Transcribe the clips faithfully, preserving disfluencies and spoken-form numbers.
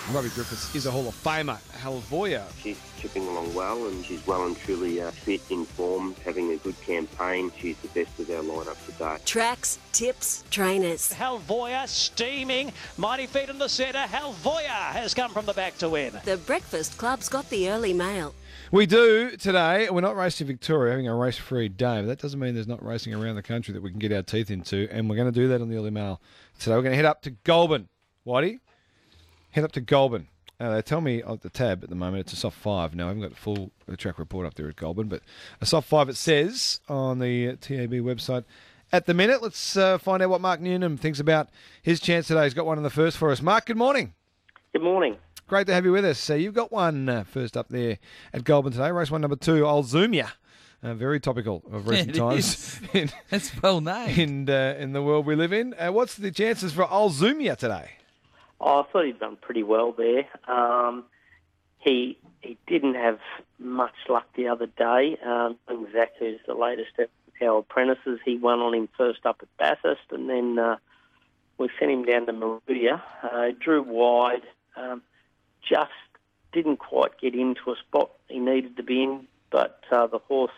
Robbie Griffiths is a Hall of Famer. Halvoya. She's chipping along well, and she's well and truly uh, fit, in form, having a good campaign. She's the best of our lineup today. Tracks, tips, trainers. Halvoya steaming. Mighty feet in the centre. Halvoya has come from the back to win. The Breakfast Club's got the early mail. We do today. We're not racing Victoria, having a race-free day, but that doesn't mean there's not racing around the country that we can get our teeth into, and we're going to do that on the early mail. Today we're going to head up to Goulburn. Whitey? Head up to Goulburn. Uh, they tell me at the tab at the moment it's a soft five. Now, I haven't got the full the track report up there at Goulburn, but a soft five it says on the T A B website. At the minute, let's uh, find out what Mark Newnham thinks about his chance today. He's got one in the first for us. Mark, good morning. Good morning. Great to have you with us. So you've got one uh, first up there at Goulburn today. Race one, number two, Alzumia. Uh, very topical of recent yeah, times. In, That's well named. In, uh, in the world we live in. Uh, what's the chances for Alzumia today? Oh, I thought he'd done pretty well there. Um, he he didn't have much luck the other day. Um, Zach, who's the latest of our apprentices, he won on him first up at Bathurst, and then uh, we sent him down to Maruya. Uh, drew wide, um, just didn't quite get into a spot he needed to be in, but uh, the horse,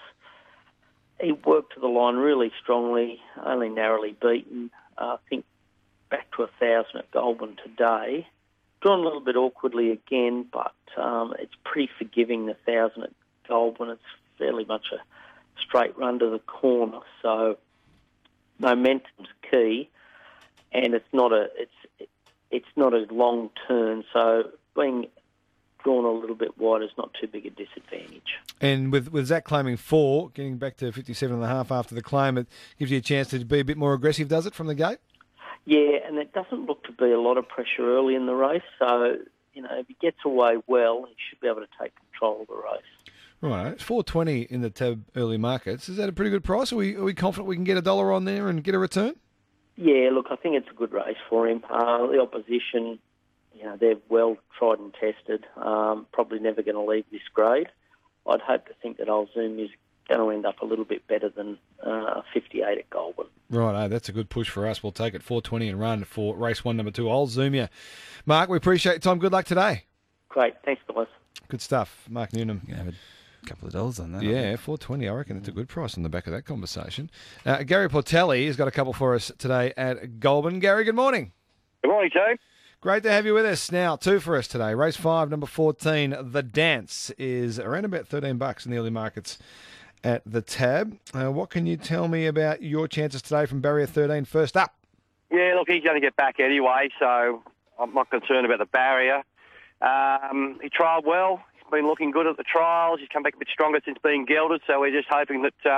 he worked to the line really strongly, only narrowly beaten. Uh, I think back to a thousand at Goulburn today. Drawn a little bit awkwardly again, but um, it's pretty forgiving, the thousand at Goulburn. It's fairly much a straight run to the corner, so momentum's key, and it's not a it's it's not a long turn, so being drawn a little bit wide is not too big a disadvantage. And with, with Zach claiming four, getting back to fifty-seven and a half after the claim, it gives you a chance to be a bit more aggressive, does it, from the gate? Yeah, and it doesn't look to be a lot of pressure early in the race, so, you know, if he gets away well, he should be able to take control of the race. Right, it's four twenty in the Tab early markets. Is that a pretty good price? Are we, are we confident we can get a dollar on there and get a return? Yeah, look, I think it's a good race for him. Uh, the opposition, you know, they're well tried and tested, um, probably never going to leave this grade. I'd hope to think that Alzoom is going to end up a little bit better than uh, fifty-eight at Goulburn. Right, oh, that's a good push for us. We'll take it four twenty and run for race one, number two, Alzumia. Mark, we appreciate your time. Good luck today. Great, thanks, guys. Good stuff, Mark Newnham. You have a couple of dollars on that. Yeah, four twenty. I reckon it's a good price on the back of that conversation. Uh, Gary Portelli has got a couple for us today at Goulburn. Gary, good morning. Good morning, Joe. Great to have you with us. Now, two for us today. Race five, number fourteen, The Dance, is around about thirteen bucks in the early markets at the Tab. Uh, what can you tell me about your chances today from barrier thirteen first up? Yeah, look, he's going to get back anyway, so I'm not concerned about the barrier. Um, he trialled well. He's been looking good at the trials. He's come back a bit stronger since being gelded, so we're just hoping that uh,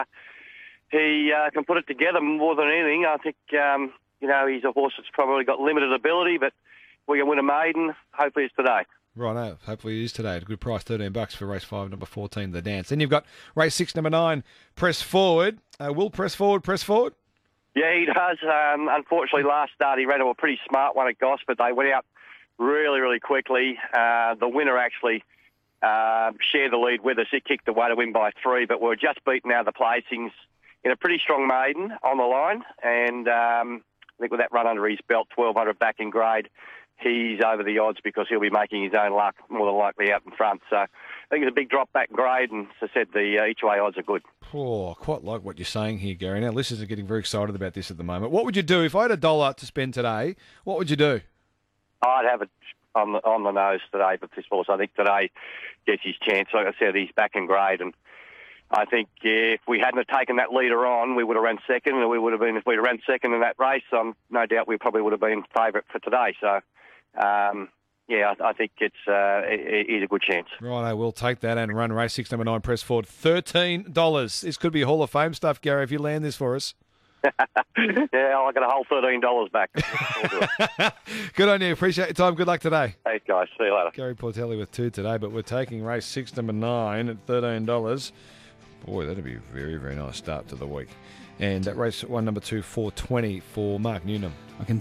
he uh, can put it together more than anything. I think, um, you know, he's a horse that's probably got limited ability, but we can win a maiden. Hopefully it's today. Right, hopefully it is today at a good price, thirteen bucks for race five, number fourteen, The Dance. Then you've got race six, number nine, Press Forward. Uh, will Press Forward press forward? Yeah, he does. Um, unfortunately, last start he ran a pretty smart one at Goss, but they went out really, really quickly. Uh, the winner actually uh, shared the lead with us. It kicked away to win by three, but we were just beaten out of the placings in a pretty strong maiden on the line. And um, I think with that run under his belt, twelve hundred back in grade, he's over the odds because he'll be making his own luck, more than likely out in front. So I think it's a big drop back in grade, and as I said, the uh, each-way odds are good. Oh, quite like what you're saying here, Gary. Now, listeners are getting very excited about this at the moment. What would you do if I had a dollar to spend today? What would you do? I'd have it on the, on the nose today, but this horse, I think today gets his chance. Like I said, he's back in grade, and I think yeah, if we hadn't have taken that leader on, we would have run second, and we would have been if we'd have run second in that race. Um, no doubt we probably would have been favourite for today. So. Um, yeah, I, I think it's uh, it, it's a good chance. Right, I will take that and run race six, number nine, Press Forward. thirteen dollars. This could be Hall of Fame stuff, Gary, if you land this for us. Yeah, I got a whole thirteen dollars back. Good on you. Appreciate your time. Good luck today. Thanks, guys. See you later. Gary Portelli with two today, but we're taking race six, number nine at thirteen dollars. Boy, that'd be a very, very nice start to the week. And that race one, number two, four twenty for Mark Newnham. I can